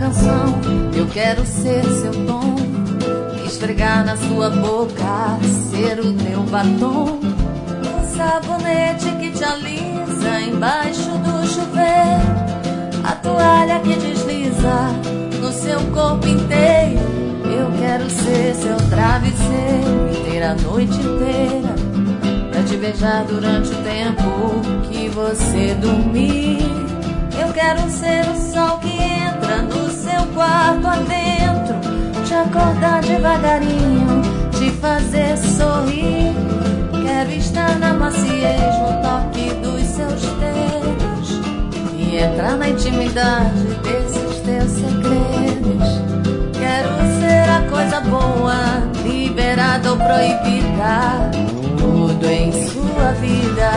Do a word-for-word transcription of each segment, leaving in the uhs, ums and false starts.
canção. Eu quero ser seu tom, esfregar na sua boca, ser o teu batom, o sabonete que te alisa embaixo do chuveiro, a toalha que desliza no seu corpo inteiro. Eu quero ser seu travesseiro e ter a noite inteira pra te beijar durante o tempo que você dormir. Eu quero ser o sol que entra no seu quarto adentro, te acordar devagarinho, te fazer sorrir. Quero estar na maciez, no toque dos seus dedos e entrar na intimidade desses teus segredos. Quero ser a coisa boa, liberada ou proibida, tudo em sua vida.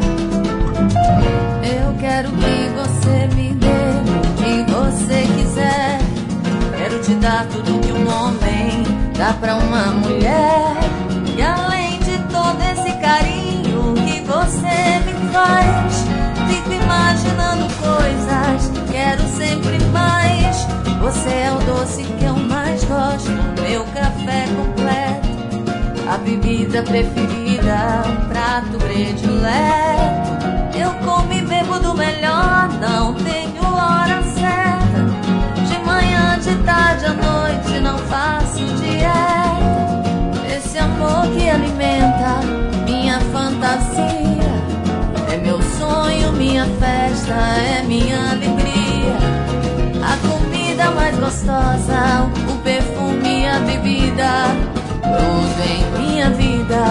Eu quero que você me dê o que você quiser. Quero te dar tudo que um homem dá pra uma mulher. E além de todo esse carinho que você me faz, fico imaginando coisas, quero sempre mais. Você é o doce que eu mais gosto, meu café completo, a bebida preferida, um prato predileto. Eu como e bebo do melhor, não tenho hora certa. De manhã, de tarde, à noite, não faço dieta. Esse amor que alimenta minha fantasia é meu sonho, minha festa, é minha alegria. A comida mais gostosa, o perfume, a bebida, tudo em minha vida.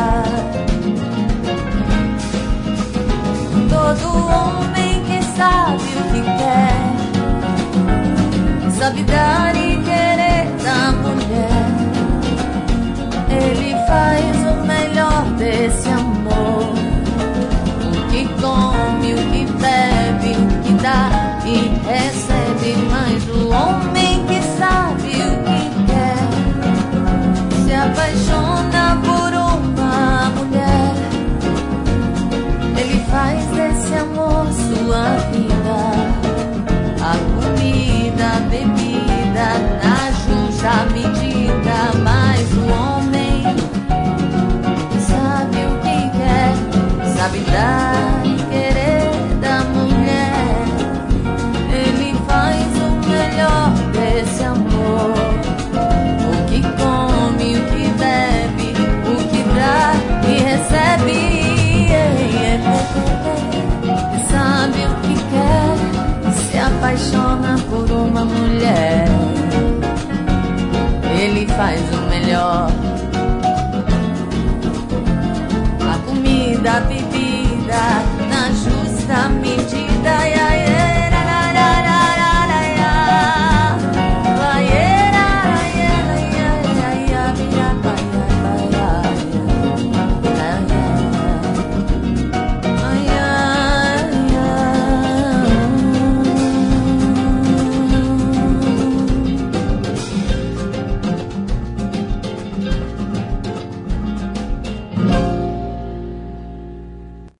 Todo homem que sabe o que quer, sabe dar e querer da mulher, ele faz o melhor desse amor. O que come, o que bebe, o que dá e recebe. Mas o homem que sabe o que quer se apaixona por uma mulher, ele faz desse amor sua vida. A comida, a bebida, na justa medida. Mas o homem sabe o que quer, sabe dar e querer da mulher, ele faz o melhor desse amor. O que come, o que bebe, o que dá e recebe. Sabe o que quer, se apaixona por uma mulher, ele faz o melhor. A comida, a bebida,